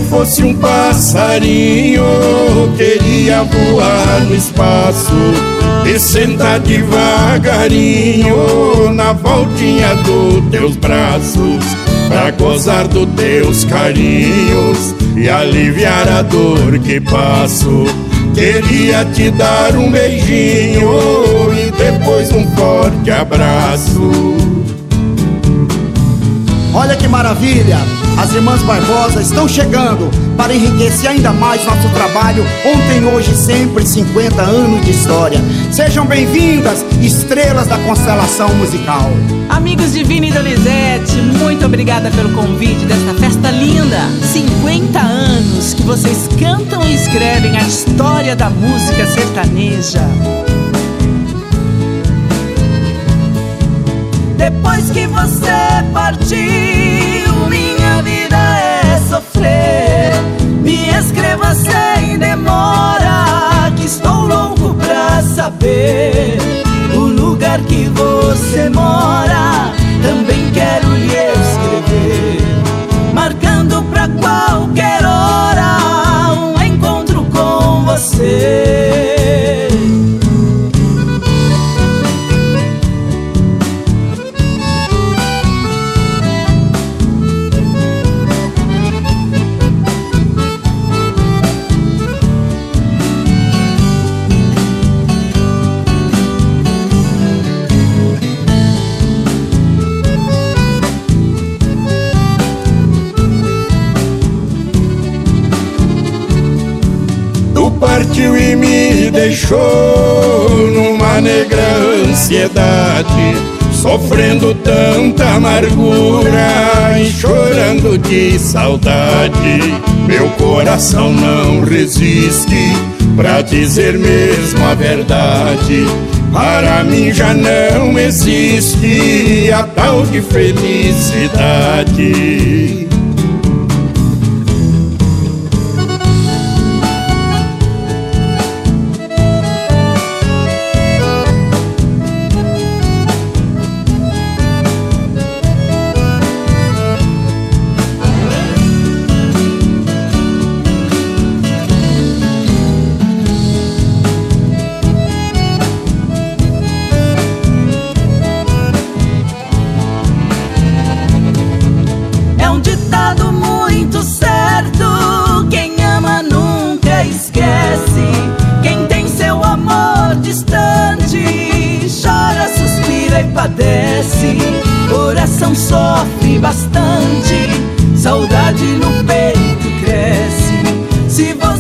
fosse um passarinho, queria voar no espaço e sentar devagarinho na voltinha dos teus braços, pra gozar dos teus carinhos e aliviar a dor que passo. Queria te dar um beijinho e depois um forte abraço. Olha que maravilha! As irmãs Barbosa estão chegando para enriquecer ainda mais nosso trabalho. Ontem, hoje e sempre, 50 anos de história. Sejam bem-vindas, estrelas da constelação musical. Amigos de Vini e Donizete, muito obrigada pelo convite desta festa linda. 50 anos que vocês cantam e escrevem a história da música sertaneja. Depois que você partiu, minha vida é sofrer. Me escreva sem demora, que estou louco pra saber o lugar que você mora. Também quero lhe escrever, marcando pra qualquer hora um encontro com você. Partiu e me deixou numa negra ansiedade, sofrendo tanta amargura e chorando de saudade. Meu coração não resiste pra dizer mesmo a verdade. Para mim já não existe a tal de felicidade. Coração sofre bastante, saudade no peito cresce. Se você